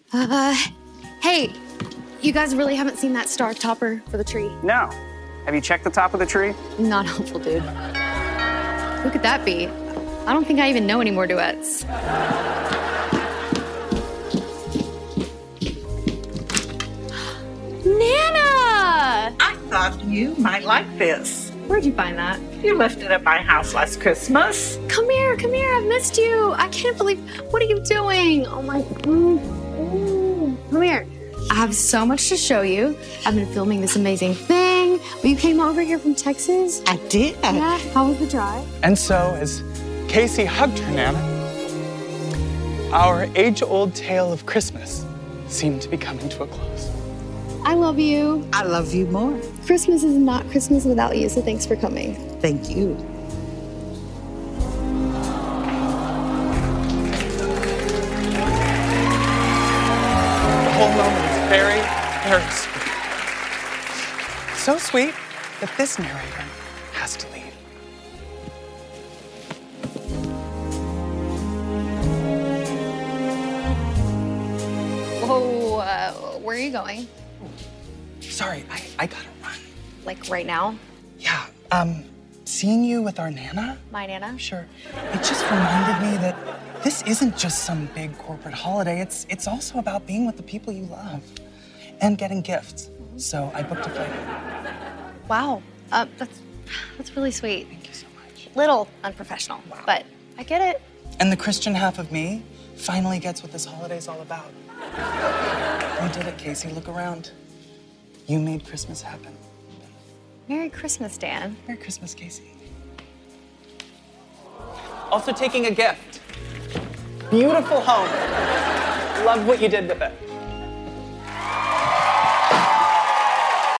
Uh, hey, you guys really haven't seen that star topper for the tree? No. Have you checked the top of the tree? Not helpful, dude. Who could that be? I don't think I even know any more duets. Nana! I thought you might like this. Where'd you find that? You left it at my house last Christmas. Come here, I've missed you. I can't believe, what are you doing? Oh my, come here. I have so much to show you. I've been filming this amazing thing. Well, you came over here from Texas? I did. Yeah, how was the drive? And so, as Casey hugged her Nana, our age-old tale of Christmas seemed to be coming to a close. I love you. I love you more. Christmas is not Christmas without you, so thanks for coming. Thank you. The whole moment is very, very sweet. So sweet that this narrator has to leave. Whoa, where are you going? Sorry, I gotta run. Like right now? Yeah, seeing you with our Nana? My Nana? Sure. It just reminded me that this isn't just some big corporate holiday. It's also about being with the people you love and getting gifts. So I booked a flight. Wow, that's really sweet. Thank you so much. Little unprofessional, but I get it. And the Christian half of me finally gets what this holiday's all about. We did it, Casey. Look around. You made Christmas happen. Merry Christmas, Dan. Merry Christmas, Casey. Also taking a gift. Beautiful home. Love what you did with it.